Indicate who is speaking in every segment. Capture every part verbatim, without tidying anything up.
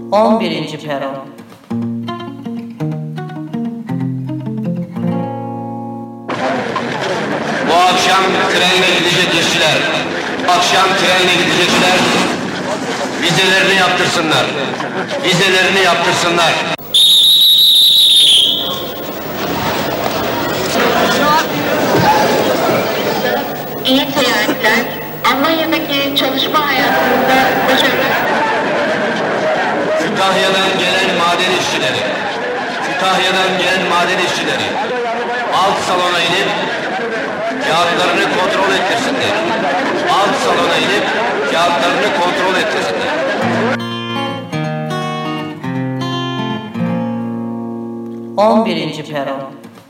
Speaker 1: on birinci Peron.
Speaker 2: Bu akşam trenle gidecek işçiler, akşam trenle gidecekler, vizelerini yaptırsınlar, vizelerini yaptırsınlar.
Speaker 3: İyi seyahatler, Almanya'daki çalışma hayatında başarılar.
Speaker 2: Kütahya'dan gelen maden işçileri, Kütahya'dan gelen maden işçileri, alt salona inip kağıtlarını kontrol ettirsinler. Alt salona inip kağıtlarını kontrol ettirsinler.
Speaker 1: on birinci Peron.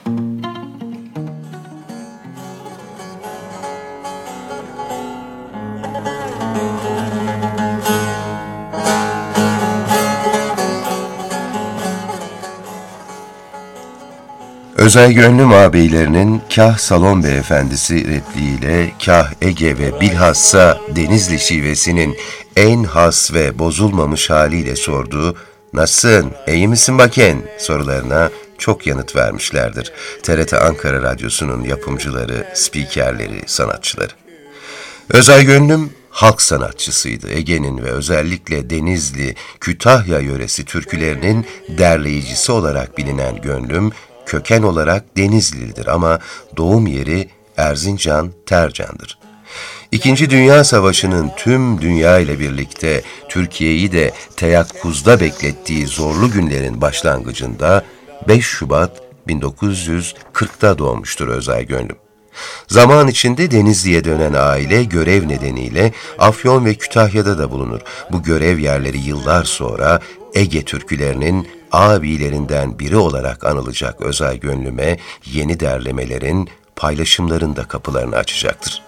Speaker 4: Özay Gönlüm ağabeylerinin kah salon beyefendisi repliğiyle, kah Ege ve bilhassa Denizli şivesinin en has ve bozulmamış haliyle sorduğu "Nasılsın, iyi misin baken?" sorularına çok yanıt vermişlerdir T R T Ankara Radyosu'nun yapımcıları, spikerleri, sanatçıları. Özay Gönlüm halk sanatçısıydı. Ege'nin ve özellikle Denizli, Kütahya yöresi türkülerinin derleyicisi olarak bilinen Gönlüm, köken olarak Denizli'dir ama doğum yeri Erzincan, Tercan'dır. İkinci Dünya Savaşı'nın tüm dünya ile birlikte Türkiye'yi de teyakkuzda beklettiği zorlu günlerin başlangıcında beş Şubat bin dokuz yüz kırkta doğmuştur Özay Gönlüm. Zaman içinde Denizli'ye dönen aile görev nedeniyle Afyon ve Kütahya'da da bulunur. Bu görev yerleri yıllar sonra Ege türkülerinin abilerinden biri olarak anılacak Özay Gönlüm'e yeni derlemelerin, paylaşımların da kapılarını açacaktır.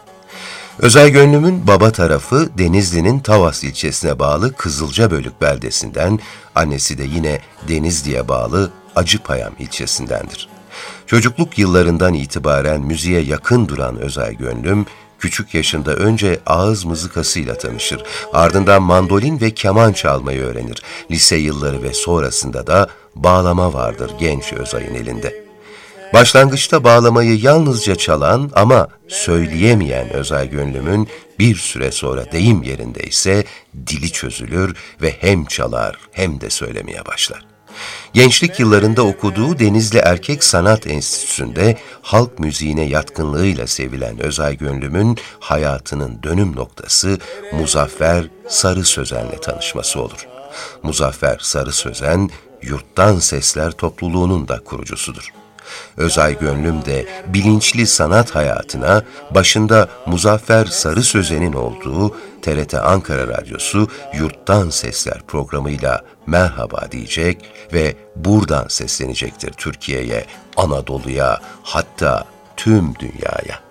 Speaker 4: Özay Gönlüm'ün baba tarafı Denizli'nin Tavas ilçesine bağlı Kızılcabölük beldesinden, annesi de yine Denizli'ye bağlı Acıpayam ilçesindendir. Çocukluk yıllarından itibaren müziğe yakın duran Özay Gönlüm, küçük yaşında önce ağız mızıkasıyla tanışır, ardından mandolin ve keman çalmayı öğrenir. Lise yılları ve sonrasında da bağlama vardır genç Özay'ın elinde. Başlangıçta bağlamayı yalnızca çalan ama söyleyemeyen Özay Gönlüm'ün bir süre sonra deyim yerinde ise dili çözülür ve hem çalar hem de söylemeye başlar. Gençlik yıllarında okuduğu Denizli Erkek Sanat Enstitüsü'nde halk müziğine yatkınlığıyla sevilen Özay Gönlüm'ün hayatının dönüm noktası Muzaffer Sarı Sözen'le tanışması olur. Muzaffer Sarı Sözen, Yurttan Sesler topluluğunun da kurucusudur. Özay Gönlüm de bilinçli sanat hayatına başında Muzaffer Sarı Sözen'in olduğu T R T Ankara Radyosu Yurttan Sesler programıyla merhaba diyecek ve buradan seslenecektir Türkiye'ye, Anadolu'ya, hatta tüm dünyaya.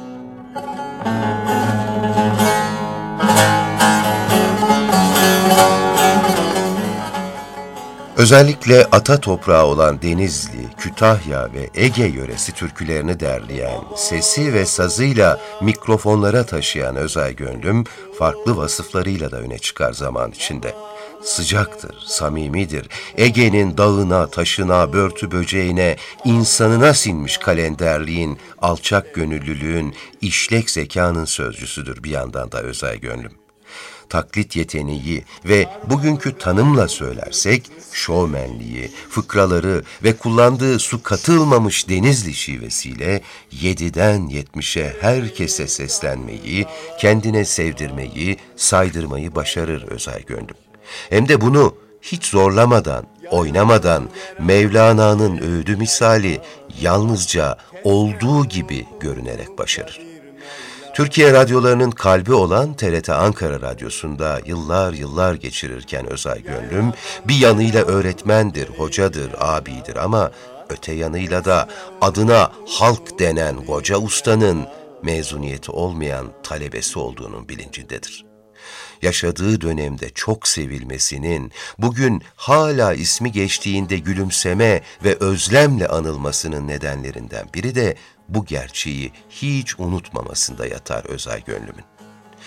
Speaker 4: Özellikle ata toprağı olan Denizli, Kütahya ve Ege yöresi türkülerini derleyen, sesi ve sazıyla mikrofonlara taşıyan Özay Gönlüm, farklı vasıflarıyla da öne çıkar zaman içinde. Sıcaktır, samimidir, Ege'nin dağına, taşına, börtü böceğine, insanına sinmiş kalenderliğin, alçak gönüllülüğün, işlek zekanın sözcüsüdür bir yandan da Özay Gönlüm. Taklit yeteneği ve bugünkü tanımla söylersek şovmenliği, fıkraları ve kullandığı su katılmamış Denizli şivesiyle yediden yetmişe herkese seslenmeyi, kendine sevdirmeyi, saydırmayı başarır Özay Gönlüm. Hem de bunu hiç zorlamadan, oynamadan, Mevlana'nın öğüdü misali yalnızca olduğu gibi görünerek başarır. Türkiye radyolarının kalbi olan T R T Ankara Radyosu'nda yıllar yıllar geçirirken Özay Gönlüm bir yanıyla öğretmendir, hocadır, abidir ama öte yanıyla da adına halk denen koca ustanın mezuniyeti olmayan talebesi olduğunun bilincindedir. Yaşadığı dönemde çok sevilmesinin, bugün hala ismi geçtiğinde gülümseme ve özlemle anılmasının nedenlerinden biri de bu gerçeği hiç unutmamasında yatar Özay Gönlüm'ün.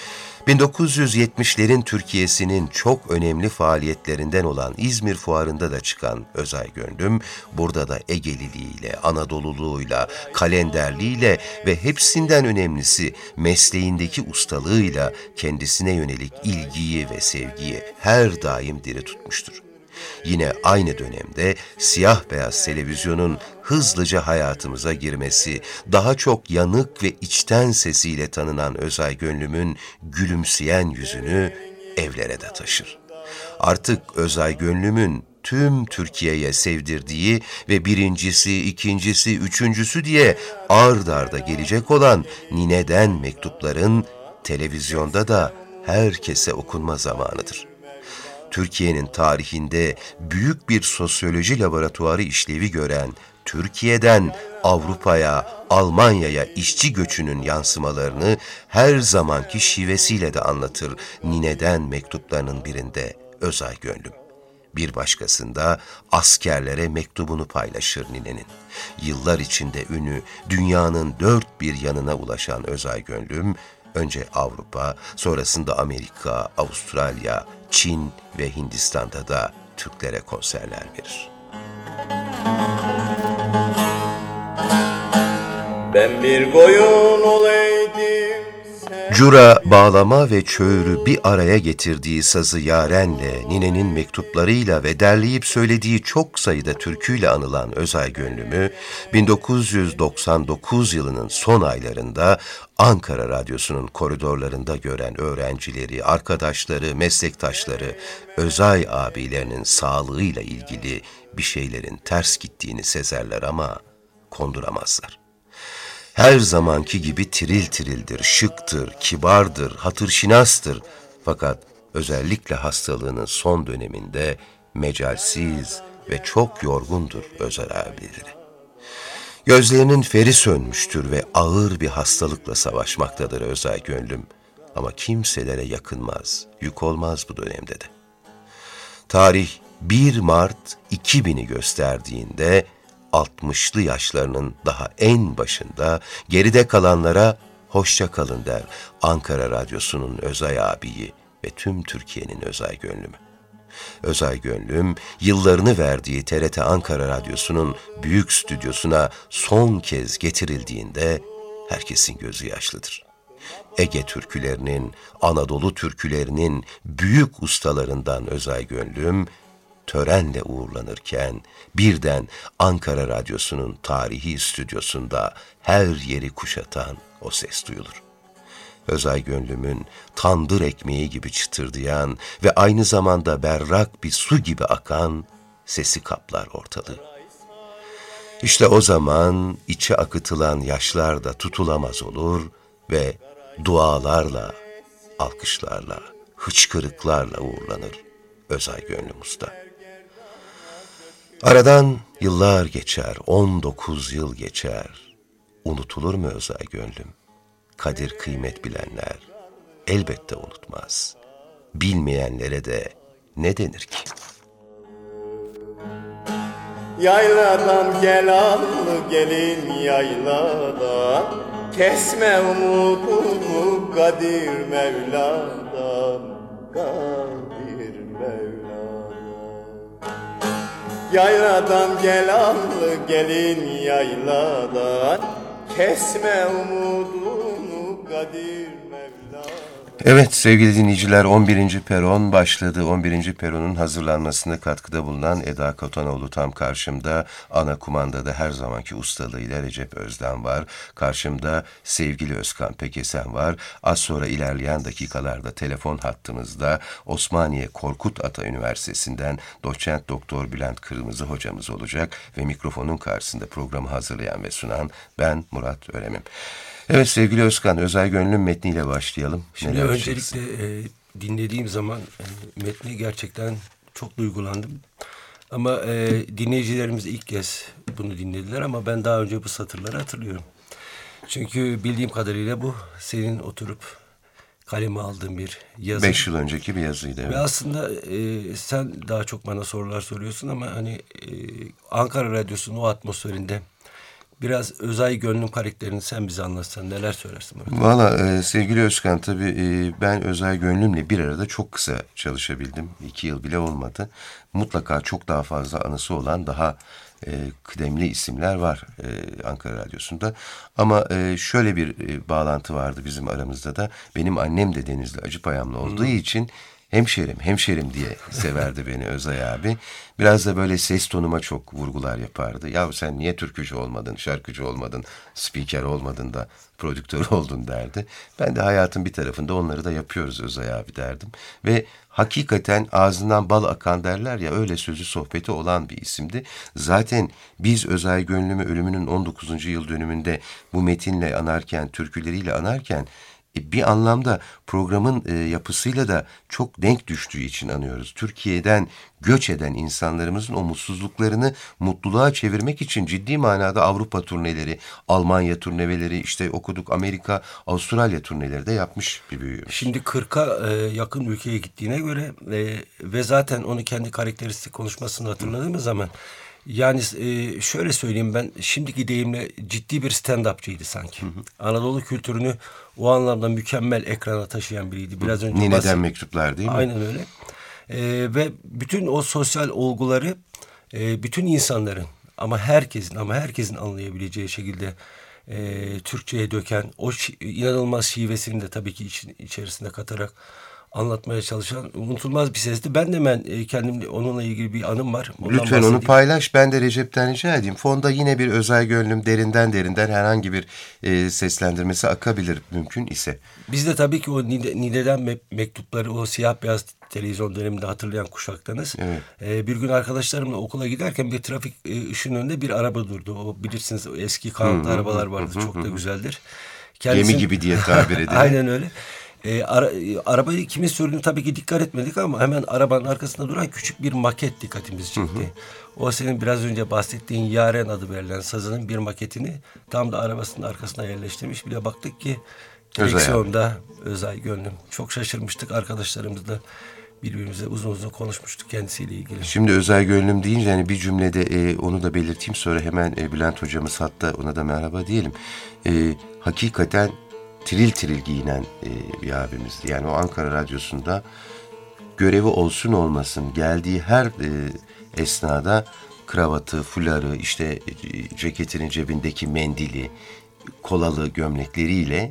Speaker 4: bin dokuz yüz yetmişlerin Türkiye'sinin çok önemli faaliyetlerinden olan İzmir Fuarı'nda da çıkan Özay Gönlüm, burada da Egeliliğiyle, Anadoluluğuyla, kalenderliğiyle ve hepsinden önemlisi mesleğindeki ustalığıyla kendisine yönelik ilgiyi ve sevgiyi her daim diri tutmuştur. Yine aynı dönemde siyah beyaz televizyonun hızlıca hayatımıza girmesi, daha çok yanık ve içten sesiyle tanınan Özay Gönlüm'ün gülümseyen yüzünü evlere de taşır. Artık Özay Gönlüm'ün tüm Türkiye'ye sevdirdiği ve birincisi, ikincisi, üçüncüsü diye ard arda gelecek olan Nine'den mektupların televizyonda da herkese okunma zamanıdır. Türkiye'nin tarihinde büyük bir sosyoloji laboratuvarı işlevi gören Türkiye'den Avrupa'ya, Almanya'ya işçi göçünün yansımalarını her zamanki şivesiyle de anlatır Nine'den mektuplarının birinde Özay Gönlüm. Bir başkasında askerlere mektubunu paylaşır Nine'nin. Yıllar içinde ünü dünyanın dört bir yanına ulaşan Özay Gönlüm, önce Avrupa, sonrasında Amerika, Avustralya, Çin ve Hindistan'da da Türklere konserler verir.
Speaker 5: Ben bir koyun olaydım.
Speaker 4: Cura, bağlama ve çöğürü bir araya getirdiği sazı yarenle, Nine'nin mektuplarıyla ve derleyip söylediği çok sayıda türküyle anılan Özay Gönlüm'ü bin dokuz yüz doksan dokuz yılının son aylarında Ankara Radyosu'nun koridorlarında gören öğrencileri, arkadaşları, meslektaşları Özay abilerinin sağlığıyla ilgili bir şeylerin ters gittiğini sezerler ama konduramazlar. Her zamanki gibi tiril tirildir, şıktır, kibardır, hatırşinastır. Fakat özellikle hastalığının son döneminde mecalsiz ve çok yorgundur Özay abileri. Gözlerinin feri sönmüştür ve ağır bir hastalıkla savaşmaktadır Özay Gönlüm. Ama kimselere yakınmaz, yük olmaz bu dönemde de. Tarih bir Mart iki bini gösterdiğinde altmışlı yaşlarının daha en başında geride kalanlara hoşça kalın der Ankara Radyosu'nun Özay abiyi ve tüm Türkiye'nin Özay Gönlüm'ü. Özay Gönlüm, yıllarını verdiği T R T Ankara Radyosu'nun büyük stüdyosuna son kez getirildiğinde herkesin gözü yaşlıdır. Ege türkülerinin, Anadolu türkülerinin büyük ustalarından Özay Gönlüm, törenle uğurlanırken birden Ankara Radyosu'nun tarihi stüdyosunda her yeri kuşatan o ses duyulur. Özay Gönlüm'ün tandır ekmeği gibi çıtırdayan ve aynı zamanda berrak bir su gibi akan sesi kaplar ortalığı. İşte o zaman içe akıtılan yaşlar da tutulamaz olur ve dualarla, alkışlarla, hıçkırıklarla uğurlanır Özay Gönlüm Usta. Aradan yıllar geçer, on dokuz yıl geçer. Unutulur mu Özay Gönlüm? Kadir kıymet bilenler elbette unutmaz. Bilmeyenlere de ne denir ki?
Speaker 5: Yayladan gel allı gelin yayladan, kesme umudunu Kadir Mevla'dan, Kadir Mevla'dan. Yayladan gel allı gelin yayladan, kesme umudunu Kadir Mevla'dan.
Speaker 4: Evet sevgili dinleyiciler, on birinci peron başladı. on birinci peronun hazırlanmasına katkıda bulunan Eda Katanoğlu tam karşımda. Ana kumandada her zamanki ustalığıyla Recep Özden var. Karşımda sevgili Özkan Pekesen var. Az sonra ilerleyen dakikalarda telefon hattımızda Osmaniye Korkut Ata Üniversitesi'nden doçent doktor Bülent Kırmızı hocamız olacak ve mikrofonun karşısında programı hazırlayan ve sunan ben Murat Öremim. Evet sevgili Özkan, Özay Gönlüm metniyle başlayalım.
Speaker 6: Şimdi
Speaker 4: Neler
Speaker 6: öncelikle e, dinlediğim zaman e, metni gerçekten çok duygulandım. Ama e, dinleyicilerimiz ilk kez bunu dinlediler ama ben daha önce bu satırları hatırlıyorum. Çünkü bildiğim kadarıyla bu senin oturup kaleme aldığın bir yazı.
Speaker 4: Beş yıl önceki bir yazıydı. Evet.
Speaker 6: Ve aslında e, sen daha çok bana sorular soruyorsun ama hani e, Ankara Radyosu'nun o atmosferinde Biraz Özay Gönlüm karakterini sen bize anlatsan neler söylersin Murat?
Speaker 4: Valla e, sevgili Özkan, tabii e, ben Özay Gönlüm'le bir arada çok kısa çalışabildim. İki yıl bile olmadı. Mutlaka çok daha fazla anısı olan daha e, kıdemli isimler var e, Ankara Radyosu'nda. Ama e, şöyle bir e, bağlantı vardı bizim aramızda da. Benim annem de Denizli Acıpayamlı olduğu hmm. için hemşerim, hemşerim diye severdi beni Özay abi. Biraz da böyle ses tonuma çok vurgular yapardı. Ya sen niye türkücü olmadın, şarkıcı olmadın, spiker olmadın da prodüktör oldun derdi. Ben de hayatın bir tarafında onları da yapıyoruz Özay abi derdim. Ve hakikaten ağzından bal akan derler ya, öyle sözü sohbeti olan bir isimdi. Zaten biz Özay Gönlüm'ü ölümünün on dokuzuncu yıl dönümünde bu metinle anarken, türküleriyle anarken bir anlamda programın e, yapısıyla da çok denk düştüğü için anıyoruz. Türkiye'den göç eden insanlarımızın o mutsuzluklarını mutluluğa çevirmek için ciddi manada Avrupa turneleri, Almanya turneleri, işte okuduk Amerika, Avustralya turneleri de yapmış bir büyüğümüz.
Speaker 6: Şimdi kırka e, yakın ülkeye gittiğine göre e, ve zaten onu kendi karakteristik konuşmasını hatırladığımız zaman yani e, şöyle söyleyeyim, ben şimdiki deyimle ciddi bir stand-upçıydı sanki. Hı hı. Anadolu kültürünü o anlamda mükemmel ekrana taşıyan biriydi. Biraz önce
Speaker 4: Nine'den
Speaker 6: bahsettim.
Speaker 4: mektuplar değil mi?
Speaker 6: Aynen öyle. E, ve bütün o sosyal olguları e, bütün insanların ama herkesin ama herkesin anlayabileceği şekilde e, Türkçe'ye döken, o şi- inanılmaz şivesini de tabii ki için, içerisinde katarak anlatmaya çalışan unutulmaz bir sesti. Ben de ben e, kendim onunla ilgili bir anım var. Ondan
Speaker 4: Lütfen
Speaker 6: bahsedeyim.
Speaker 4: onu paylaş. Ben de Recep'ten rica edeyim. Fonda yine bir Özay Gönlüm derinden derinden herhangi bir e, seslendirmesi akabilir mümkün ise.
Speaker 6: Biz de tabii ki o Nide, Nide'den me- mektupları, o siyah beyaz televizyon döneminde hatırlayan kuşaktanız.
Speaker 4: Evet.
Speaker 6: E, bir gün arkadaşlarımla okula giderken bir trafik e, ışığının önünde bir araba durdu. O bilirsiniz, o eski kanatlı arabalar vardı. Hı, hı, çok hı, da güzeldir.
Speaker 4: Kendisi... Gemi gibi diye tabir edilir.
Speaker 6: Aynen öyle. E, ara, e, arabayı kimin sürdüğünü tabii ki dikkat etmedik ama hemen arabanın arkasında duran küçük bir maket dikkatimizi çekti. Hı hı. O senin biraz önce bahsettiğin Yaren adı verilen sazının bir maketini tam da arabasının arkasına yerleştirmiş. Bir de baktık ki direksiyonda Özay Gönlüm. Çok şaşırmıştık, arkadaşlarımızla birbirimize uzun uzun konuşmuştuk kendisiyle ilgili.
Speaker 4: Şimdi Özay Gönlüm deyince hani bir cümlede e, onu da belirteyim, sonra hemen e, Bülent hocamız hatta, ona da merhaba diyelim. E, hakikaten tiril tiril giyinen e, bir abimizdi. Yani o Ankara Radyosu'nda görevi olsun olmasın geldiği her e, esnada kravatı, fuları, işte e, ceketinin cebindeki mendili, kolalı gömlekleriyle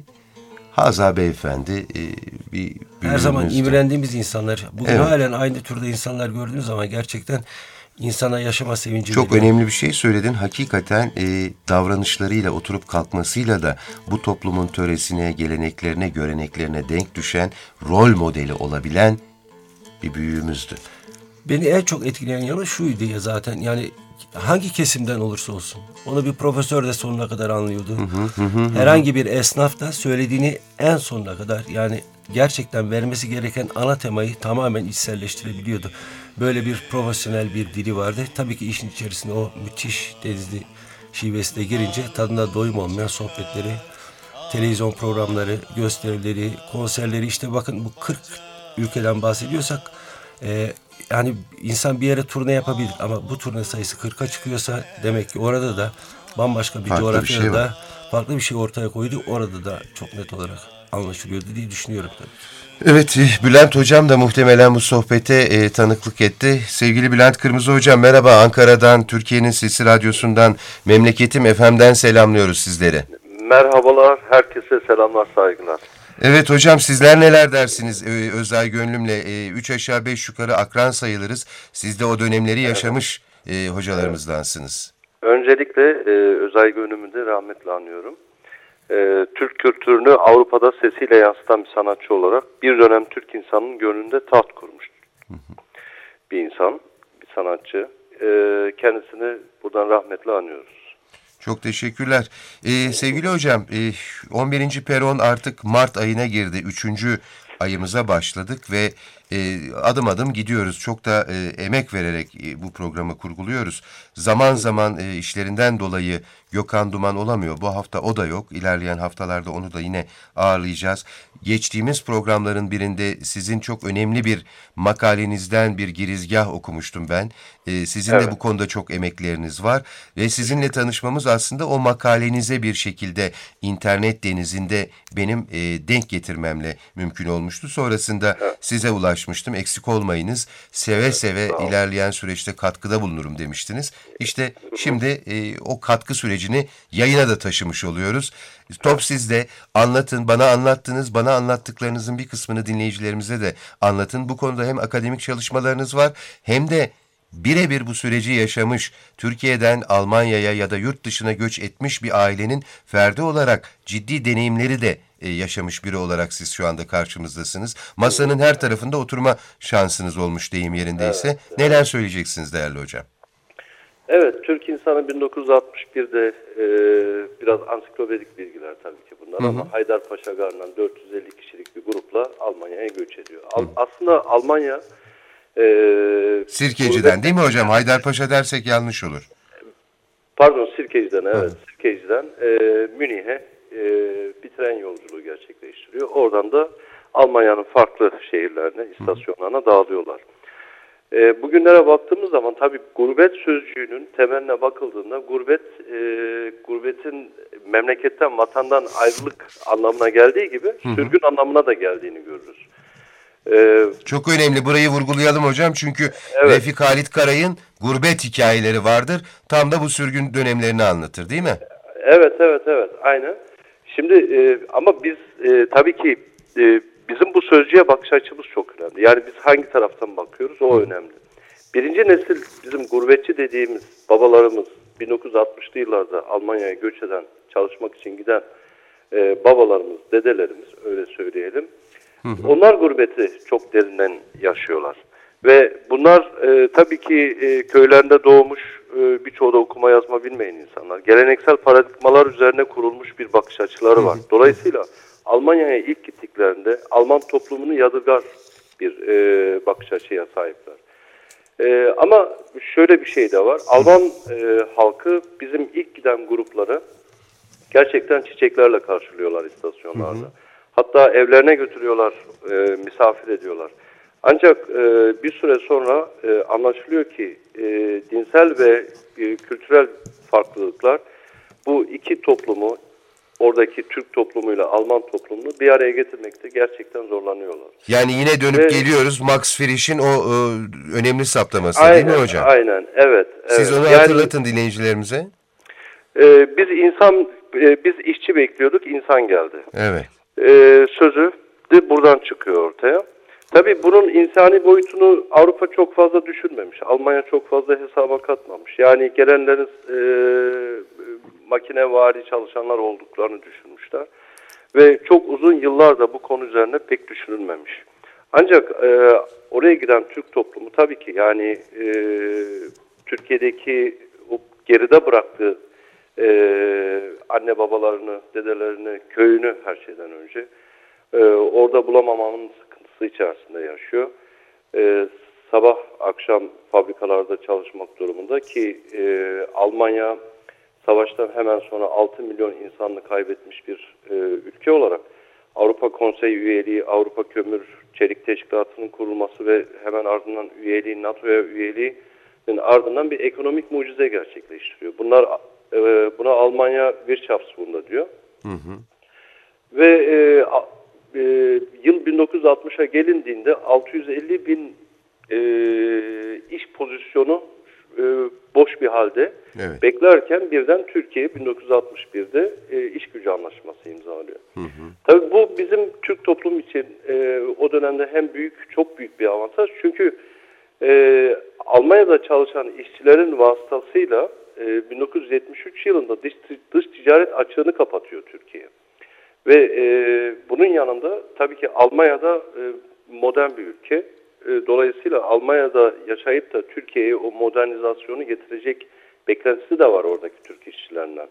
Speaker 4: Haza beyefendi e, bir
Speaker 6: her zaman imrendiğimiz insanlar. Bugün evet. halen aynı türde insanlar gördüğünüz zaman gerçekten insana yaşama sevinci
Speaker 4: çok
Speaker 6: veriyor.
Speaker 4: Önemli bir şey söyledin. Hakikaten e, davranışlarıyla, oturup kalkmasıyla da bu toplumun töresine, geleneklerine, göreneklerine denk düşen, rol modeli olabilen bir büyüğümüzdü.
Speaker 6: Beni en çok etkileyen yanı şuydu ya zaten, yani hangi kesimden olursa olsun onu bir profesör de sonuna kadar anlıyordu. Hı hı, hı, Herhangi bir esnaf da söylediğini en sonuna kadar, yani gerçekten vermesi gereken ana temayı tamamen içselleştirebiliyordu. Böyle bir profesyonel bir dili vardı. Tabii ki işin içerisinde o müthiş Denizli şivesi de girince tadına doyum olmayan sohbetleri, televizyon programları, gösterileri, konserleri, işte bakın bu kırk ülkeden bahsediyorsak e, yani insan bir yere turne yapabilir ama bu turne sayısı kırka çıkıyorsa demek ki orada da bambaşka bir
Speaker 4: farklı
Speaker 6: coğrafyada
Speaker 4: bir şey
Speaker 6: da farklı bir şey ortaya koydu. Orada da çok net olarak anlaşılıyordu diye düşünüyorum tabii.
Speaker 4: Evet, Bülent hocam da muhtemelen bu sohbete e, tanıklık etti. Sevgili Bülent Kırmızı hocam, merhaba. Ankara'dan, Türkiye'nin Sesi Radyosu'ndan, Memleketim F M'den selamlıyoruz sizleri.
Speaker 7: Merhabalar, herkese selamlar, saygılar.
Speaker 4: Evet hocam, sizler neler dersiniz? Ee, Özay Gönlüm'le e, üç aşağı beş yukarı akran sayılırız. Siz de o dönemleri yaşamış e, hocalarımızdansınız.
Speaker 7: Öncelikle e, Özay Gönlüm'ü de rahmetle anıyorum. E, Türk kültürünü Avrupa'da sesiyle yansıtan bir sanatçı olarak bir dönem Türk insanının gönlünde taht kurmuş. Hı hı. Bir insan, bir sanatçı. E, kendisini buradan rahmetle anıyoruz.
Speaker 4: Çok teşekkürler. Ee, sevgili hocam, e, on birinci peron artık Mart ayına girdi. Üçüncü ayımıza başladık ve e, adım adım gidiyoruz. Çok da e, emek vererek e, bu programı kurguluyoruz. Zaman zaman e, işlerinden dolayı Gökhan Duman olamıyor. Bu hafta o da yok. İlerleyen haftalarda onu da yine ağırlayacağız. Geçtiğimiz programların birinde sizin çok önemli bir makalenizden bir girizgah okumuştum ben. Ee, sizin de
Speaker 7: Evet.
Speaker 4: bu konuda çok emekleriniz var ve sizinle tanışmamız aslında o makalenize bir şekilde internet denizinde benim e, denk getirmemle mümkün olmuştu. Sonrasında
Speaker 7: Evet.
Speaker 4: size ulaşmıştım. Eksik olmayınız. Seve seve
Speaker 7: sağ olun.
Speaker 4: ilerleyen süreçte katkıda bulunurum demiştiniz. İşte şimdi e, o katkı sürecini yayına da taşımış oluyoruz. Top sizde. Anlatın. Bana anlattınız. Bana anlattıklarınızın bir kısmını dinleyicilerimize de anlatın. Bu konuda hem akademik çalışmalarınız var hem de birebir bu süreci yaşamış, Türkiye'den Almanya'ya ya da yurt dışına göç etmiş bir ailenin ferdi olarak ciddi deneyimleri de e, yaşamış biri olarak siz şu anda karşımızdasınız. Masanın her tarafında oturma şansınız olmuş deyim yerindeyse.
Speaker 7: Evet, evet.
Speaker 4: Neler söyleyeceksiniz değerli hocam?
Speaker 7: Evet, Türk insanı bin dokuz yüz altmış birde e, biraz ansiklopedik bilgiler tabii ki bunlar,
Speaker 4: Hı hı.
Speaker 7: ama Haydarpaşa Garı'ndan dört yüz elli kişilik bir grupla Almanya'ya göç ediyor. Al, aslında Almanya e,
Speaker 4: Sirkeci'den
Speaker 7: gurbet-
Speaker 4: değil mi hocam? Haydarpaşa dersek yanlış olur.
Speaker 7: Pardon, Sirkeci'den, evet.
Speaker 4: Hı.
Speaker 7: Sirkeci'den e, Münih'e e, bir tren yolculuğu gerçekleştiriyor. Oradan da Almanya'nın farklı şehirlerine, istasyonlarına dağılıyorlar. E, bugünlere baktığımız zaman tabii gurbet sözcüğünün temeline bakıldığında gurbet, e, gurbetin memleketten, vatandan ayrılık anlamına geldiği gibi sürgün anlamına da geldiğini görürüz. E,
Speaker 4: Çok önemli. Burayı vurgulayalım hocam. Çünkü
Speaker 7: Evet.
Speaker 4: Refik Halit Karay'ın gurbet hikayeleri vardır. Tam da bu sürgün dönemlerini anlatır değil mi?
Speaker 7: Evet, evet, evet. Aynen. Şimdi e, ama biz e, tabii ki e, bizim bu sözcüğe bakış açımız çok önemli. Yani biz hangi taraftan bakıyoruz o önemli. Birinci nesil bizim gurbetçi dediğimiz babalarımız, bin dokuz yüz altmışlı yıllarda Almanya'ya göç eden, çalışmak için giden e, babalarımız, dedelerimiz, öyle söyleyelim. Onlar gurbeti çok derinden yaşıyorlar. Ve bunlar e, tabii ki e, köylerinde doğmuş, e, birçoğu da okuma yazma bilmeyen insanlar. Geleneksel paradigmalar üzerine kurulmuş bir bakış açıları var. Dolayısıyla Almanya'ya ilk gittiklerinde Alman toplumunu yadırgar bir e, bakış açıya sahipler. E, ama şöyle bir şey de var. Alman e, halkı bizim ilk giden grupları gerçekten çiçeklerle karşılıyorlar istasyonlarda. Hı hı. Hatta evlerine götürüyorlar, e, misafir ediyorlar. Ancak e, bir süre sonra e, anlaşılıyor ki e, dinsel ve e, kültürel farklılıklar bu iki toplumu, oradaki Türk toplumuyla Alman toplumunu bir araya getirmekte gerçekten zorlanıyorlar.
Speaker 4: Yani yine dönüp
Speaker 7: Ve,
Speaker 4: geliyoruz Max Frisch'in o e, önemli saptaması
Speaker 7: aynen,
Speaker 4: değil mi hocam?
Speaker 7: Aynen, evet.
Speaker 4: Siz
Speaker 7: evet.
Speaker 4: onu
Speaker 7: yani,
Speaker 4: hatırlatın dinleyicilerimize.
Speaker 7: E, biz insan, e, biz işçi bekliyorduk, insan geldi.
Speaker 4: Evet.
Speaker 7: E, sözü de buradan çıkıyor ortaya. Tabii bunun insani boyutunu Avrupa çok fazla düşünmemiş. Almanya çok fazla hesaba katmamış. Yani gelenlerin e, makinevari çalışanlar olduklarını düşünmüşler. Ve çok uzun yıllarda bu konu üzerine pek düşünülmemiş. Ancak e, oraya giden Türk toplumu tabii ki yani e, Türkiye'deki o geride bıraktığı e, anne babalarını, dedelerini, köyünü her şeyden önce e, orada bulamamanın sıkıntısı içerisinde yaşıyor. E, sabah akşam fabrikalarda çalışmak durumunda ki e, Almanya savaştan hemen sonra altı milyon insanını kaybetmiş bir e, ülke olarak Avrupa Konseyi üyeliği, Avrupa Kömür Çelik Teşkilatı'nın kurulması ve hemen ardından üyeliği, NATO'ya üyeliğinin ardından bir ekonomik mucize gerçekleştiriyor. Bunlar e, buna Almanya Wirtschaftswunder diyor. Hı hı. Ve e, e, yıl bin dokuz yüz altmışa gelindiğinde altı yüz elli bin e, iş pozisyonu e, boş bir halde evet. beklerken birden Türkiye bin dokuz yüz altmış birde e, iş gücü anlaşması imzalıyor. Hı hı. Tabii bu bizim Türk toplum için e, o dönemde hem büyük, çok büyük bir avantaj. Çünkü e, Almanya'da çalışan işçilerin vasıtasıyla e, bin dokuz yüz yetmiş üç yılında dış, dış ticaret açığını kapatıyor Türkiye. Ve e, bunun yanında tabii ki Almanya'da e, modern bir ülke. E, dolayısıyla Almanya'da yaşayıp da Türkiye'ye o modernizasyonu getirecek beklentisi de var oradaki Türk işçilerinden.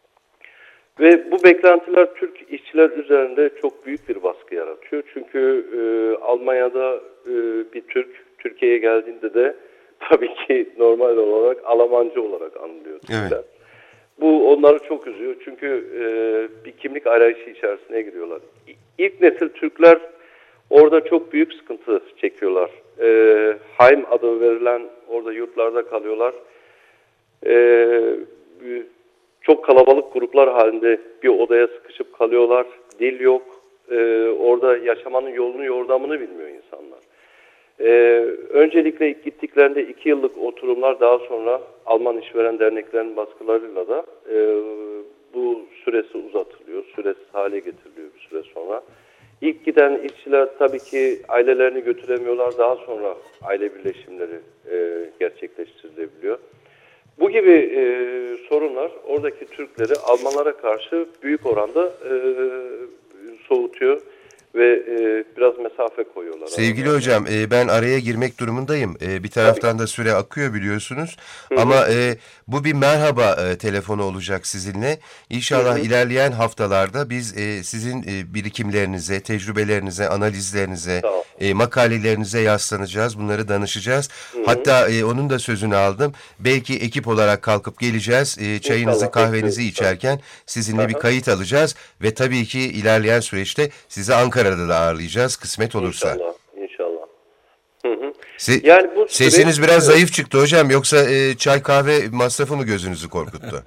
Speaker 7: Ve bu beklentiler Türk işçiler üzerinde çok büyük bir baskı yaratıyor. Çünkü e, Almanya'da e, bir Türk Türkiye'ye geldiğinde de tabii ki normal olarak Almancı olarak anılıyor Türkler. Evet. Bu onları çok üzüyor çünkü e, bir kimlik arayışı içerisine giriyorlar. İlk nesil Türkler orada çok büyük sıkıntı çekiyorlar. E, Heim adı verilen orada yurtlarda kalıyorlar. Ee, çok kalabalık gruplar halinde bir odaya sıkışıp kalıyorlar. Dil yok. Ee, orada yaşamanın yolunu yordamını bilmiyor insanlar. Ee, öncelikle gittiklerinde iki yıllık oturumlar, daha sonra Alman işveren derneklerinin baskılarıyla da e, bu süresi uzatılıyor. Süresiz hale getiriliyor bir süre sonra. İlk giden işçiler tabii ki ailelerini götüremiyorlar. Daha sonra aile birleşimleri e, gerçekleştirilebiliyor. Bu gibi e, sorunlar oradaki Türkleri Almanlara karşı büyük oranda e, soğutuyor ve e, biraz mesafe koyuyorlar.
Speaker 4: Sevgili
Speaker 7: arada.
Speaker 4: hocam, e, ben araya girmek durumundayım. E, bir taraftan da süre akıyor biliyorsunuz.
Speaker 7: Hı-hı.
Speaker 4: Ama e, bu bir merhaba e, telefonu olacak sizinle. İnşallah Hı-hı. ilerleyen haftalarda biz e, sizin e, birikimlerinize, tecrübelerinize, analizlerinize, e, makalelerinize yaslanacağız. Bunları danışacağız. Hı-hı. Hatta e, onun da sözünü aldım. Belki ekip olarak kalkıp geleceğiz. E, çayınızı, İnşallah, kahvenizi bekliyoruz. içerken sizinle Hı-hı. bir kayıt alacağız. Ve tabii ki ilerleyen süreçte sizi Ankara'da da ağırlayacağız kısmet olursa.
Speaker 7: İnşallah, inşallah. Hı hı.
Speaker 4: Se-
Speaker 7: yani bu
Speaker 4: Sesiniz
Speaker 7: süreç,
Speaker 4: biraz zayıf çıktı hocam. Yoksa e, çay kahve masrafı mı gözünüzü korkuttu?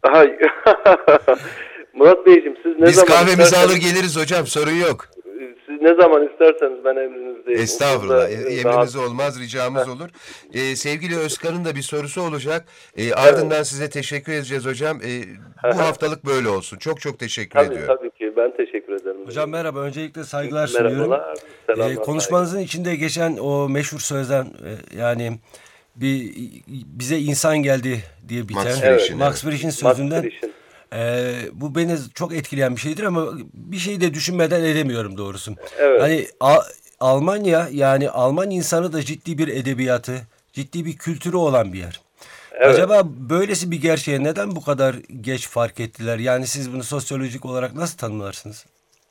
Speaker 7: Murat Beyciğim, siz ne
Speaker 4: Biz
Speaker 7: zaman
Speaker 4: kahvemizi
Speaker 7: isterseniz,
Speaker 4: alır geliriz hocam, sorun yok.
Speaker 7: Siz ne zaman isterseniz ben emrinizdeyim.
Speaker 4: Estağfurullah.
Speaker 7: Okulda,
Speaker 4: Emriniz
Speaker 7: daha...
Speaker 4: olmaz, ricamız olur. Ee, sevgili Özkan'ın da bir sorusu olacak. Ee, ardından evet. size teşekkür edeceğiz hocam. Ee, bu haftalık böyle olsun. Çok çok teşekkür
Speaker 7: tabii,
Speaker 4: ediyorum.
Speaker 7: Tabii ki. Ben teşekkür ederim.
Speaker 6: Hocam merhaba. Öncelikle saygılar sunuyorum.
Speaker 7: Merhabalar. Selamlar.
Speaker 6: Ee, konuşmanızın saygı. içinde geçen o meşhur sözden e, yani bir bize insan geldi diye biten
Speaker 4: Max Frisch'in,
Speaker 6: evet. Max Frisch'in sözünden.
Speaker 7: Max Frisch'in.
Speaker 6: Ee, bu beni çok etkileyen bir şeydir ama bir şey de düşünmeden edemiyorum doğrusu.
Speaker 7: Evet.
Speaker 6: Hani A- Almanya, yani Alman insanı da ciddi bir edebiyatı, ciddi bir kültürü olan bir yer. Evet. Acaba böylesi bir gerçeği neden bu kadar geç fark ettiler? Yani siz bunu sosyolojik olarak nasıl tanımlarsınız?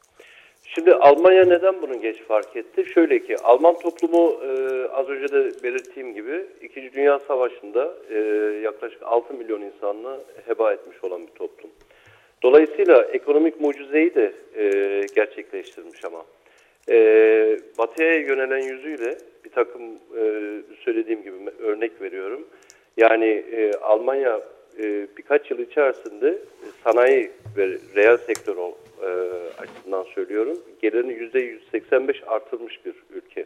Speaker 7: Şimdi Almanya neden bunu geç fark etti? Şöyle ki, Alman toplumu e, az önce de belirttiğim gibi İkinci Dünya Savaşı'nda e, yaklaşık altı milyon insanını heba etmiş olan bir toplum. Dolayısıyla ekonomik mucizeyi de e, gerçekleştirmiş ama. E, batıya yönelen yüzüyle bir takım e, söylediğim gibi örnek veriyorum. Yani e, Almanya e, birkaç yıl içerisinde sanayi ve reel sektör o, e, açısından söylüyorum, gelirini yüzde yüz seksen beş artırmış bir ülke.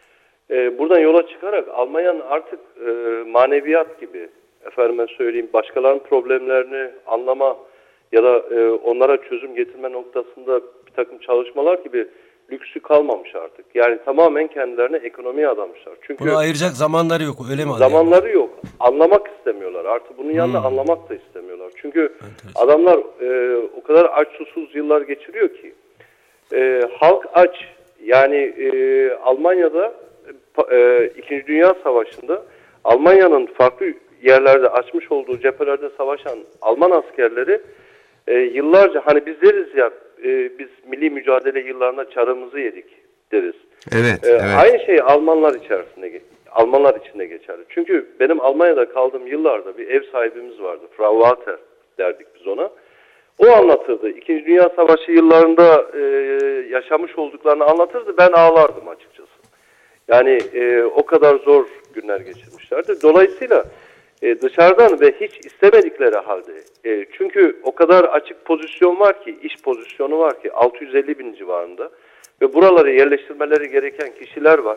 Speaker 7: E, buradan yola çıkarak Almanya'nın artık e, maneviyat gibi, efendime söyleyeyim, başkalarının problemlerini anlama ya da e, onlara çözüm getirme noktasında bir takım çalışmalar gibi lüksü kalmamış artık. Yani tamamen kendilerine ekonomiye adamışlar. Çünkü
Speaker 6: bunu ayıracak zamanları yok, öyle mi?
Speaker 7: Zamanları yok. Anlamak istemiyorlar. Artık bunun yanında hmm. anlamak da istemiyorlar. Çünkü enteresan. Adamlar e, o kadar aç susuz yıllar geçiriyor ki e, halk aç. Yani e, Almanya'da e, İkinci Dünya Savaşı'nda Almanya'nın farklı yerlerde açmış olduğu cephelerde savaşan Alman askerleri e, yıllarca, hani biz deriz ya, e, biz milli mücadele yıllarında çarımızı yedik deriz.
Speaker 4: Evet,
Speaker 7: e,
Speaker 4: evet.
Speaker 7: Aynı şey Almanlar içerisinde Almanlar içinde geçerli. Çünkü benim Almanya'da kaldığım yıllarda bir ev sahibimiz vardı. Frau Walter derdik biz ona. O anlatırdı. İkinci Dünya Savaşı yıllarında e, yaşamış olduklarını anlatırdı. Ben ağlardım açıkçası. Yani e, o kadar zor günler geçirmişlerdi. Dolayısıyla e, dışarıdan ve hiç istemedikleri halde, e, çünkü o kadar açık pozisyon var ki, iş pozisyonu var ki altı yüz elli bin civarında ve buraları yerleştirmeleri gereken kişiler var.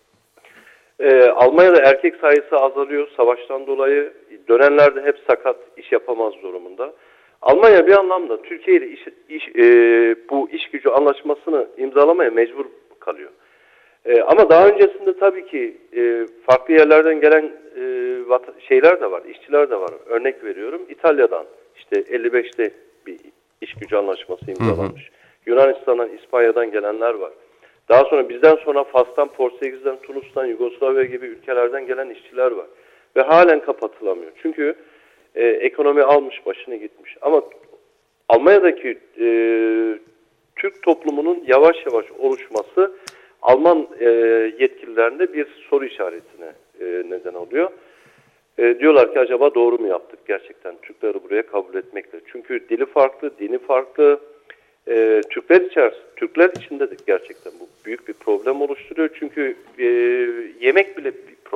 Speaker 7: E, Almanya'da erkek sayısı azalıyor savaştan dolayı. Dönenler de hep sakat, iş yapamaz durumunda. Almanya bir anlamda Türkiye ile iş, iş, e, bu iş gücü anlaşmasını imzalamaya mecbur kalıyor. E, ama daha öncesinde tabii ki e, farklı yerlerden gelen e, şeyler de var, işçiler de var. Örnek veriyorum, İtalya'dan işte elli beşte bir iş gücü anlaşması imzalanmış. Hı hı. Yunanistan'dan, İspanya'dan gelenler var. Daha sonra bizden sonra Fas'tan, Portekiz'den, Tunus'tan, Yugoslavya gibi ülkelerden gelen işçiler var. Ve halen kapatılamıyor. Çünkü e, ekonomi almış başını gitmiş. Ama Almanya'daki e, Türk toplumunun yavaş yavaş oluşması Alman e, yetkililerinde bir soru işaretine e, neden oluyor. E, diyorlar ki acaba doğru mu yaptık gerçekten Türkleri buraya kabul etmekle? Çünkü dili farklı, dini farklı. E, Türkler içerisinde, Türkler içinde de gerçekten bu büyük bir problem oluşturuyor. Çünkü e, yemek bile bir problem.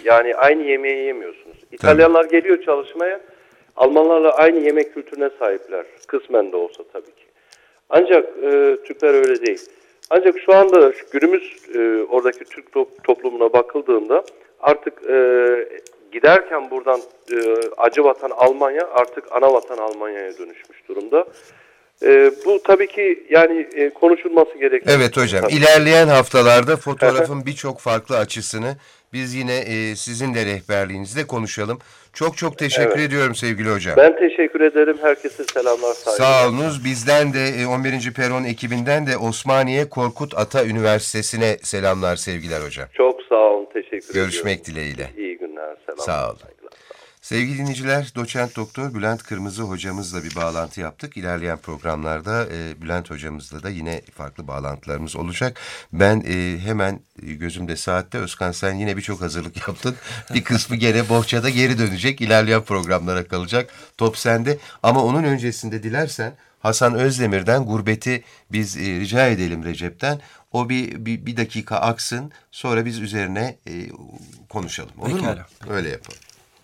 Speaker 7: Yani aynı yemeği yemiyorsunuz. İtalyanlar geliyor çalışmaya, Almanlarla aynı yemek kültürüne sahipler. Kısmen de olsa tabii ki. Ancak e, Türkler öyle değil. Ancak şu anda şu günümüz e, oradaki Türk top, toplumuna bakıldığında artık e, giderken buradan e, acı vatan Almanya artık ana vatan Almanya'ya dönüşmüş durumda. E, bu tabii ki yani e, konuşulması gerekiyor.
Speaker 4: Evet hocam, ilerleyen haftalarda fotoğrafın birçok farklı açısını biz yine e, sizinle rehberliğinizde konuşalım. Çok çok teşekkür
Speaker 7: Evet.
Speaker 4: ediyorum sevgili hocam.
Speaker 7: Ben teşekkür ederim. Herkese selamlar. Saygılar.
Speaker 4: Sağ olunuz. Bizden de e, on birinci Peron ekibinden de Osmaniye Korkut Ata Üniversitesi'ne selamlar sevgiler hocam.
Speaker 7: Çok sağ olun. Teşekkür ediyorum.
Speaker 4: Görüşmek dileğiyle.
Speaker 7: İyi günler. Selamlar.
Speaker 4: Sağ olun.
Speaker 7: Saygılar.
Speaker 4: Sevgili dinleyiciler, doçent doktor Bülent Kırmızı hocamızla bir bağlantı yaptık. İlerleyen programlarda e, Bülent hocamızla da yine farklı bağlantılarımız olacak. Ben e, hemen gözümde saatte, Özkan sen yine birçok hazırlık yaptın. Bir kısmı gene bohçada geri dönecek. İlerleyen programlara kalacak. Top sende. Ama onun öncesinde dilersen Hasan Özdemir'den Gurbeti biz e, rica edelim Recep'ten. O bir, bir, bir dakika aksın. Sonra biz üzerine e, konuşalım. Olur
Speaker 6: Pekala.
Speaker 4: mu? Öyle yapalım.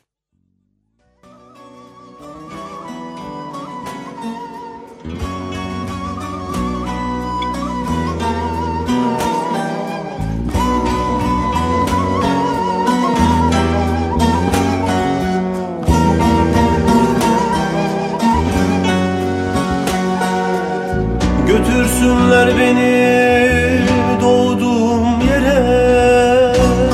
Speaker 8: Götürsünler beni doğduğum yere,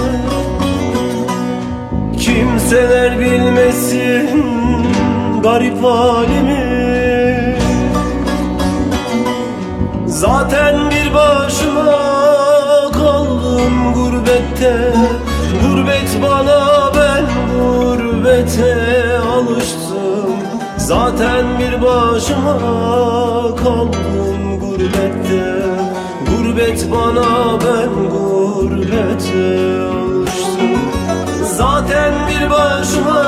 Speaker 8: kimseler bilmesin garip halimi. Zaten bir başıma kaldım gurbette, gurbet bana, ben gurbete alıştım. Zaten bir başıma kaldım gurbette, gurbet bana, ben gurbete alıştım. Zaten bir başıma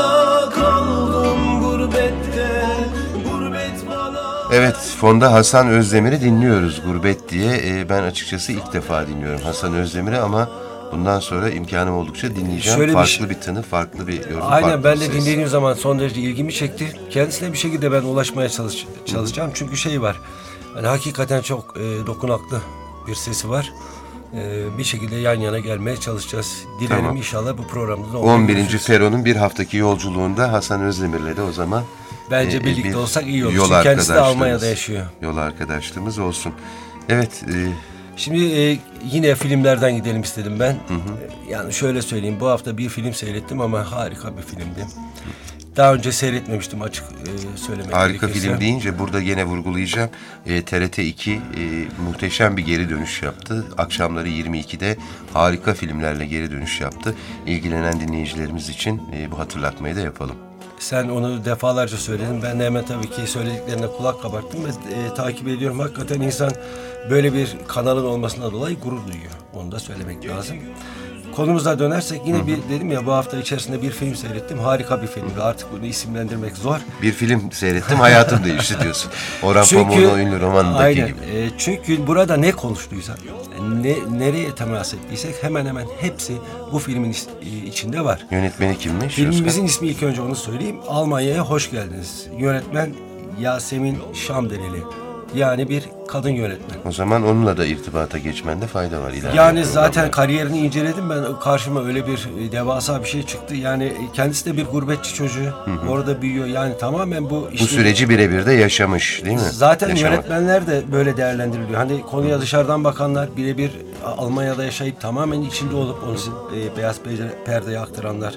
Speaker 8: kaldım gurbette, gurbet bana...
Speaker 4: Evet, fonda Hasan Özdemir'i dinliyoruz Gurbet diye. Ee, ben açıkçası ilk defa dinliyorum Hasan Özdemir'i ama bundan sonra imkanım oldukça dinleyeceğim.
Speaker 6: Şöyle bir
Speaker 4: farklı
Speaker 6: şey-
Speaker 4: bir tını, farklı bir yorum.
Speaker 6: Aynen,
Speaker 4: farklı
Speaker 6: ben
Speaker 4: bir
Speaker 6: de
Speaker 4: ses.
Speaker 6: dinlediğim zaman son derece ilgimi çekti. Kendisine bir şekilde ben ulaşmaya çalış, çalışacağım. Çünkü şey var. Yani hakikaten çok e, dokunaklı bir sesi var. E, bir şekilde yan yana gelmeye çalışacağız. Dilerim
Speaker 4: Tamam.
Speaker 6: inşallah bu programda da
Speaker 4: on birinci
Speaker 6: görüşürüz.
Speaker 4: Peron'un bir haftaki yolculuğunda Hasan Özdemir'le de o zaman
Speaker 6: Bence
Speaker 4: e,
Speaker 6: birlikte
Speaker 4: bir
Speaker 6: olsak iyi olur.
Speaker 4: yol
Speaker 6: Çünkü kendisi de
Speaker 4: arkadaşlığımız-
Speaker 6: Almanya'da yaşıyor.
Speaker 4: Yol arkadaşlığımız olsun. Evet, e,
Speaker 6: Şimdi e, yine filmlerden gidelim istedim ben. E, Yani şöyle söyleyeyim, bu hafta bir film seyrettim ama harika bir filmdi. Daha önce seyretmemiştim, açık e, söylemek
Speaker 4: harika
Speaker 6: gerekirse.
Speaker 4: film deyince burada gene vurgulayacağım. E, T R T iki e, muhteşem bir geri dönüş yaptı. Akşamları yirmi ikide harika filmlerle geri dönüş yaptı. İlgilenen dinleyicilerimiz için e, bu hatırlatmayı da yapalım.
Speaker 6: Sen onu defalarca söyledin. Ben de hemen tabii ki söylediklerine kulak kabarttım ve e, takip ediyorum. Hakikaten insan böyle bir kanalın olmasına dolayı gurur duyuyor. Onu da söylemek lazım. Konumuza dönersek yine bir dedim ya, bu hafta içerisinde bir film seyrettim. Harika bir filmdi. Artık bunu isimlendirmek zor.
Speaker 4: Bir film seyrettim, hayatım değişti diyorsun. Orhan Pamuk'un ünlü romanındaki
Speaker 6: aynen,
Speaker 4: gibi.
Speaker 6: e, çünkü burada ne konuştuysak, ne, nereye temas ettiysek hemen hemen hepsi bu filmin is- e, içinde var.
Speaker 4: Yönetmeni kimmiş?
Speaker 6: Filmimizin
Speaker 4: Özkan?
Speaker 6: ismi, ilk önce onu söyleyeyim. Almanya'ya hoş geldiniz. Yönetmen Yasemin Şamdereli. Yani bir kadın yönetmen.
Speaker 4: O zaman onunla da irtibata geçmende fayda var. ilerleyen
Speaker 6: Yani zaten
Speaker 4: programlarda.
Speaker 6: kariyerini inceledim ben, karşıma öyle bir e, devasa bir şey çıktı. Yani kendisi de bir gurbetçi çocuğu. Orada büyüyor. Yani tamamen bu
Speaker 4: Bu
Speaker 6: işte-
Speaker 4: süreci birebir de yaşamış değil mi?
Speaker 6: Zaten
Speaker 4: Yaşamak.
Speaker 6: yönetmenler de böyle değerlendiriliyor. Hani konuya dışarıdan bakanlar, birebir Almanya'da yaşayıp tamamen içinde olup onu e, beyaz perde- perdeye aktaranlar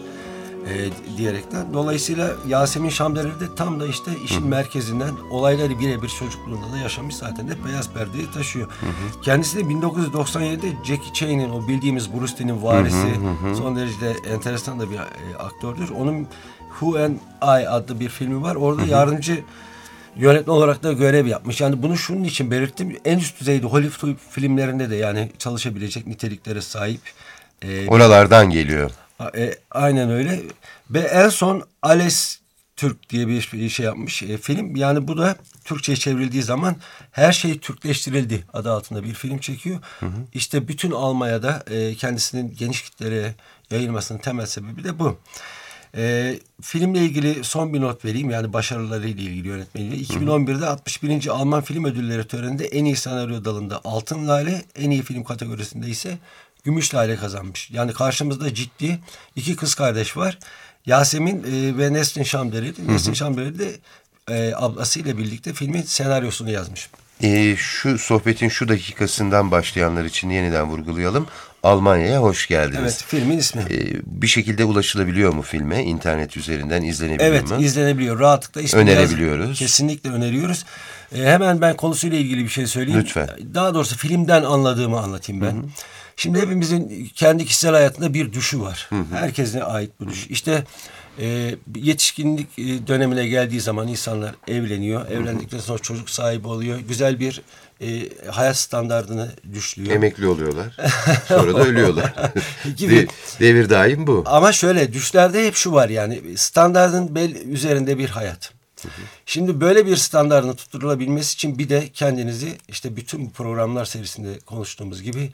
Speaker 6: e, diyerekten. Dolayısıyla Yasemin Şamdereli de tam da işte işin merkezinden olayları birebir çocukluğunda da yaşamış, zaten de beyaz perdeyi taşıyor. Kendisi de bin dokuz yüz doksan yedide Jackie Chan'in, o bildiğimiz Bruce Lee'nin varisi, son derece enteresan da bir e, aktördür. Onun Who and I adlı bir filmi var. Orada yardımcı yönetmen olarak da görev yapmış. Yani bunu şunun için belirttim. En üst düzeyde Hollywood filmlerinde de yani çalışabilecek niteliklere sahip. Ee,
Speaker 4: Oralardan geliyor.
Speaker 6: e, aynen öyle. Ve en son Ales Türk diye bir şey yapmış e, film. Yani bu da Türkçe'ye çevrildiği zaman Her Şey Türkleştirildi adı altında bir film çekiyor. Hı hı. İşte bütün Almanya'da e, kendisinin geniş kitlere yayılmasının temel sebebi de bu. E, filmle ilgili son bir not vereyim. Yani başarılarıyla ilgili yönetmeniyle. iki bin on birde altmış birinci Alman Film Ödülleri töreninde en iyi senaryo dalında Altın Lale, en iyi film kategorisinde ise Gümüş Lale kazanmış. Yani karşımızda ciddi iki kız kardeş var. Yasemin e, ve Nesrin Şamdereli. Nesrin Şamdereli de e, ablasıyla birlikte filmin senaryosunu yazmış.
Speaker 4: E, şu sohbetin şu dakikasından başlayanlar için yeniden vurgulayalım. Almanya'ya hoş geldiniz.
Speaker 6: Evet, filmin ismi.
Speaker 4: E, bir şekilde ulaşılabiliyor mu filme? İnternet üzerinden izlenebiliyor
Speaker 6: evet,
Speaker 4: mu?
Speaker 6: Evet, izlenebiliyor. Rahatlıkla.
Speaker 4: Önerebiliyoruz.
Speaker 6: Yaz, kesinlikle öneriyoruz. E, hemen ben konusuyla ilgili bir şey söyleyeyim.
Speaker 4: Lütfen.
Speaker 6: Daha doğrusu filmden anladığımı anlatayım ben. Hı hı. Şimdi hepimizin kendi kişisel hayatında bir düşü var. Hı hı. Herkesine ait bu düş. İşte e, yetişkinlik dönemine geldiği zaman insanlar evleniyor. Hı hı. Evlendikten sonra çocuk sahibi oluyor. Güzel bir e, hayat standardını düşlüyor.
Speaker 4: Emekli oluyorlar. Sonra da ölüyorlar. De, devir daim bu.
Speaker 6: Ama şöyle düşlerde hep şu var yani standardın bel üzerinde bir hayat. Hı hı. Şimdi böyle bir standardın tutturulabilmesi için bir de kendinizi işte bütün bu programlar serisinde konuştuğumuz gibi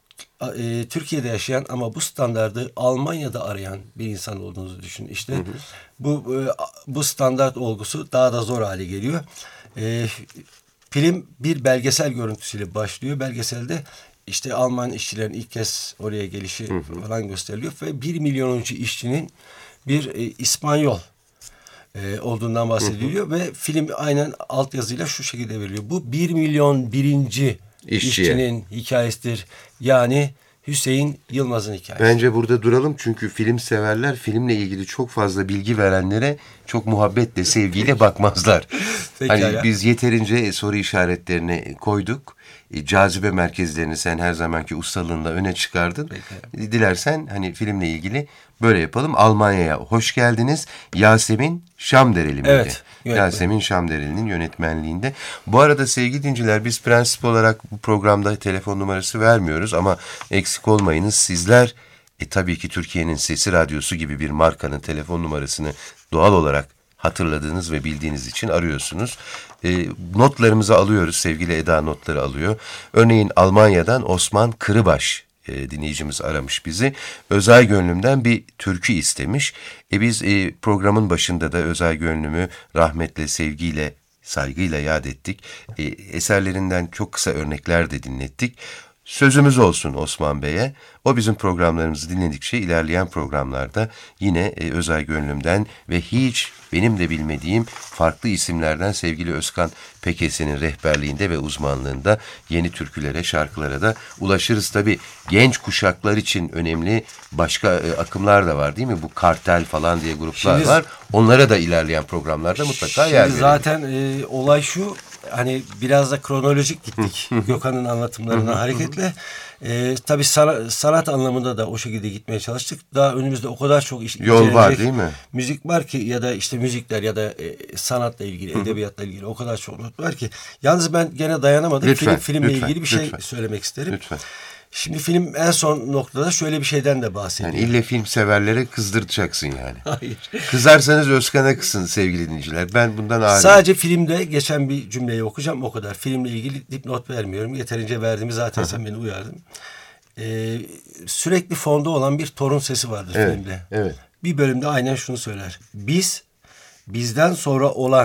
Speaker 6: e, Türkiye'de yaşayan ama bu standardı Almanya'da arayan bir insan olduğunuzu düşünün. İşte hı hı. bu e, bu standart olgusu daha da zor hale geliyor. E, film bir belgesel görüntüsüyle başlıyor. Belgeselde işte Alman işçilerin ilk kez oraya gelişi hı hı. falan gösteriliyor ve bir milyonuncu işçinin bir e, İspanyol e, olduğundan bahsediliyor hı hı. ve film aynen altyazıyla şu şekilde veriliyor. Bu bir milyon birinci İşçiye. işçinin hikayesidir. Yani Hüseyin Yılmaz'ın hikayesi.
Speaker 4: Bence burada duralım çünkü film severler filmle ilgili çok fazla bilgi verenlere çok muhabbetle, sevgiyle bakmazlar. Hani ya. Biz yeterince soru işaretlerini koyduk. E, cazibe merkezlerini sen her zamanki ustalığınla öne çıkardın. Peki. Dilersen hani filmle ilgili böyle yapalım. Almanya'ya hoş geldiniz. Yasemin Şamdereli miydi?
Speaker 6: Evet.
Speaker 4: Yasemin Şamdereli'nin yönetmenliğinde. Bu arada sevgili dinciler biz prensip olarak bu programda telefon numarası vermiyoruz ama eksik olmayınız. Sizler e, tabii ki Türkiye'nin Sesi Radyosu gibi bir markanın telefon numarasını doğal olarak hatırladığınız ve bildiğiniz için arıyorsunuz. E, notlarımızı alıyoruz. Sevgili Eda notları alıyor. Örneğin Almanya'dan Osman Kırıbaş e, dinleyicimiz aramış bizi. Özel Gönlüm'den bir türkü istemiş. E, biz e, programın başında da Özel Gönlüm'ü rahmetle, sevgiyle, saygıyla yad ettik. E, eserlerinden çok kısa örnekler de dinlettik. Sözümüz olsun Osman Bey'e. O bizim programlarımızı dinledikçe ilerleyen programlarda yine e, Özel Gönlüm'den ve hiç benim de bilmediğim farklı isimlerden sevgili Özkan Pekese'nin rehberliğinde ve uzmanlığında yeni türkülere, şarkılara da ulaşırız. Tabii genç kuşaklar için önemli başka e, akımlar da var değil mi? Bu Kartel falan diye gruplar şimdi, var. Onlara da ilerleyen programlarda mutlaka yer verelim.
Speaker 6: Zaten e, olay şu. Hani biraz da kronolojik gittik Gökhan'ın anlatımlarından hareketle. Ee, tabii sanat, sanat anlamında da o şekilde gitmeye çalıştık. Daha önümüzde o kadar çok iş,
Speaker 4: yol var değil mi?
Speaker 6: Müzik var ki ya da işte müzikler ya da e, sanatla ilgili, edebiyatla ilgili o kadar çok not var ki. Yalnız ben gene dayanamadım.
Speaker 4: Lütfen,
Speaker 6: Film, filmle
Speaker 4: lütfen,
Speaker 6: ilgili bir şey
Speaker 4: lütfen.
Speaker 6: söylemek isterim.
Speaker 4: Lütfen.
Speaker 6: Şimdi film en son noktada şöyle bir şeyden de bahsediyor.
Speaker 4: Yani ille film severlere kızdırtacaksın yani.
Speaker 6: Hayır.
Speaker 4: Kızarsanız Özkan'a kızsın sevgili dinleyiciler. Ben bundan ağrıyım.
Speaker 6: Sadece filmde geçen bir cümleyi okuyacağım o kadar. Filmle ilgili dipnot vermiyorum. Yeterince verdiğimi zaten sen beni uyardın. Ee, sürekli fonda olan bir torun sesi vardır
Speaker 4: evet,
Speaker 6: filmde.
Speaker 4: Evet.
Speaker 6: Bir bölümde aynen şunu söyler. Biz, bizden sonra olan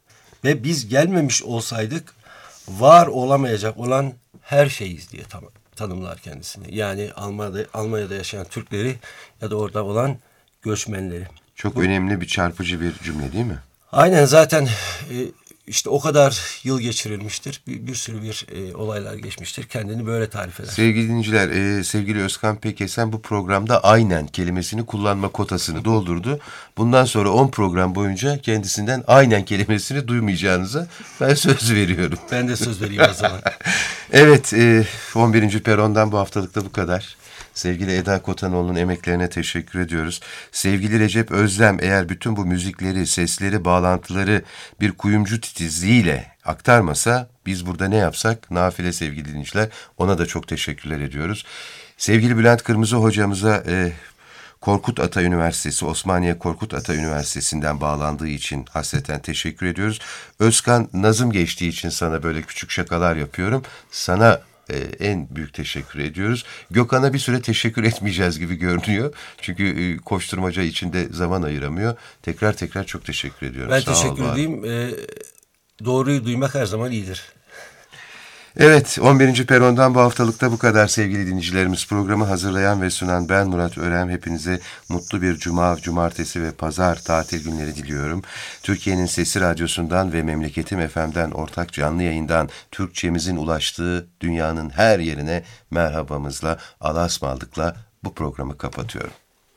Speaker 6: ve biz gelmemiş olsaydık var olamayacak olan her şeyiz diye tamam. tanımlar kendisini. Yani Almanya'da, Almanya'da yaşayan Türkleri ya da orada olan göçmenleri.
Speaker 4: Çok
Speaker 6: Bu,
Speaker 4: önemli bir çarpıcı bir cümle değil mi?
Speaker 6: Aynen zaten e, işte o kadar yıl geçirilmiştir. Bir, bir sürü bir e, olaylar geçmiştir. Kendini böyle tarif eder.
Speaker 4: Sevgili dinleyiciler, e, sevgili Özkan Pekesen bu programda aynen kelimesini kullanma kotasını doldurdu. Bundan sonra on program boyunca kendisinden aynen kelimesini duymayacağınıza ben söz veriyorum.
Speaker 6: Ben de söz vereyim o zaman.
Speaker 4: Evet, e, on birinci Peron'dan bu haftalık da bu kadar. Sevgili Eda Kotanoğlu'nun emeklerine teşekkür ediyoruz. Sevgili Recep Özlem eğer bütün bu müzikleri, sesleri, bağlantıları bir kuyumcu titizliğiyle aktarmasa biz burada ne yapsak nafile sevgili dinleyiciler ona da çok teşekkürler ediyoruz. Sevgili Bülent Kırmızı hocamıza e, Korkut Ata Üniversitesi, Osmaniye Korkut Ata Üniversitesi'nden bağlandığı için hasreten teşekkür ediyoruz. Özkan, nazım geçtiği için sana böyle küçük şakalar yapıyorum. Sana e, en büyük teşekkür ediyoruz. Gökhan'a bir süre teşekkür etmeyeceğiz gibi görünüyor. Çünkü e, koşturmaca içinde zaman ayıramıyor. Tekrar tekrar çok teşekkür ediyorum.
Speaker 6: Ben
Speaker 4: Sağ
Speaker 6: teşekkür
Speaker 4: ol,
Speaker 6: edeyim. Ee, doğruyu duymak her zaman iyidir.
Speaker 4: Evet, on birinci Peron'dan bu haftalıkta bu kadar sevgili dinleyicilerimiz. Programı hazırlayan ve sunan ben Murat Örem. Hepinize mutlu bir cuma, cumartesi ve pazar tatil günleri diliyorum. Türkiye'nin Sesi Radyosu'ndan ve Memleketim F M'den ortak canlı yayından Türkçemizin ulaştığı dünyanın her yerine merhabamızla, alasmaldıkla bu programı kapatıyorum.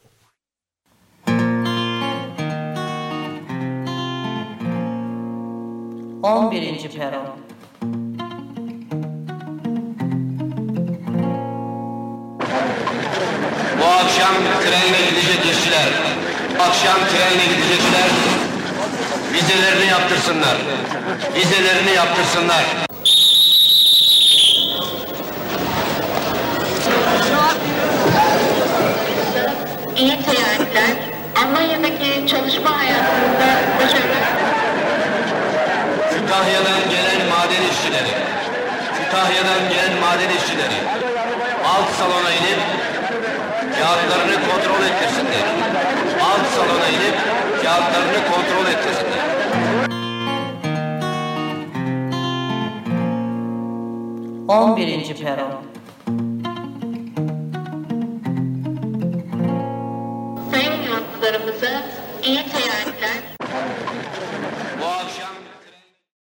Speaker 1: on birinci Peron.
Speaker 2: Bu akşam trenle gidecek işçiler, akşam trenle gidecekler, vizelerini yaptırsınlar, vizelerini yaptırsınlar.
Speaker 3: İyi seyahatler. Almanya'daki çalışma hayatında başarılar.
Speaker 2: Kütahya'dan gelen maden işçileri, Kütahya'dan gelen maden işçileri, alt salona inip kağıtlarını kontrol ettirsinler. Alt salona inip kağıtlarını kontrol ettirsinler.
Speaker 1: on birinci Peron.
Speaker 3: Sayın yolcularımıza iyi seyahatler.